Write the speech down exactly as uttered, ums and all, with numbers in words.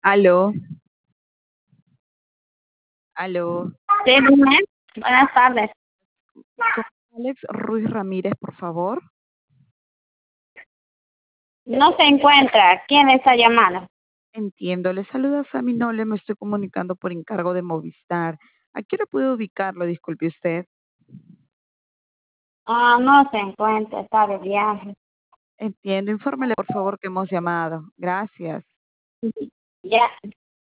Aló, aló, Sí, dime. Buenas tardes. con Alex Ruiz Ramírez, por favor. No se encuentra. ¿Quién le está llamando? Entiendo, le saluda Sammy Nole, me estoy comunicando por encargo de Movistar. ¿A qué hora puedo ubicarlo? Disculpe usted. Ah, no se encuentra. Está de viaje. Entiendo, infórmele por favor que hemos llamado. Gracias. Ya.